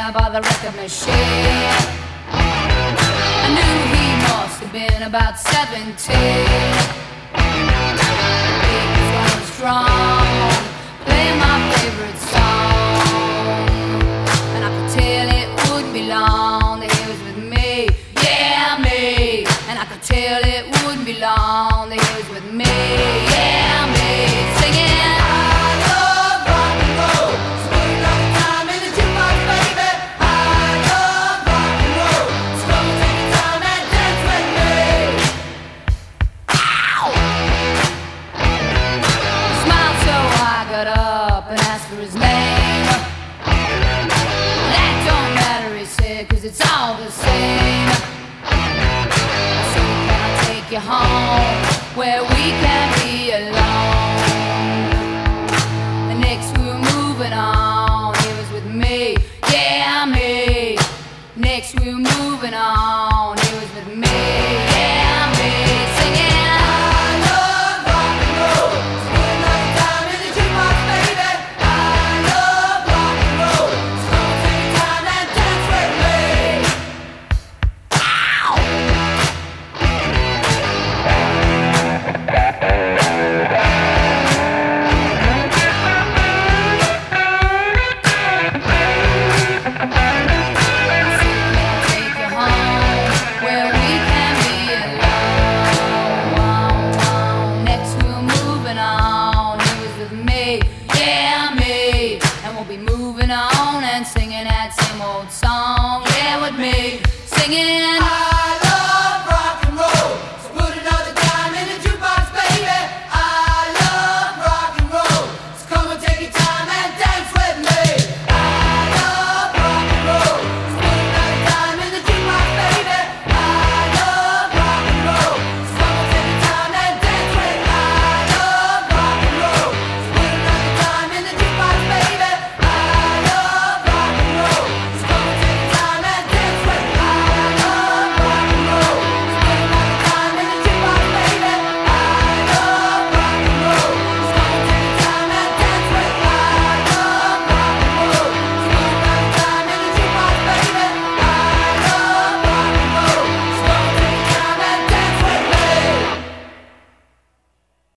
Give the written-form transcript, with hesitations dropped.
there by the record machine. I knew he must have been about 17. He was going strong, playing my favorite song, and I could tell it wouldn't be long that he was with me, yeah, me. And I could tell it wouldn't be long that he was with me, yeah, me. Singing, I love rock and roll, swing all the time in the jukebox, baby. I love rock and roll, so take your time and dance with me. Ow! He smiled, so I got up and asked for his name. That don't matter, he said, 'cause it's all the same. I said, can I take you home where we can be alone? And next we were moving on, he was with me, yeah, me. Next we were moving on, he was with me, yeah, me. Singing, I love rock and roll, swing all the time in the jukebox, baby. I love rock and roll, so take your time and dance with me. Ow! Take you home where we can be alone. Next we were moving on, he was with me, yeah, me. And we'll be moving on and singing that same old song, yeah, with me. Singing, I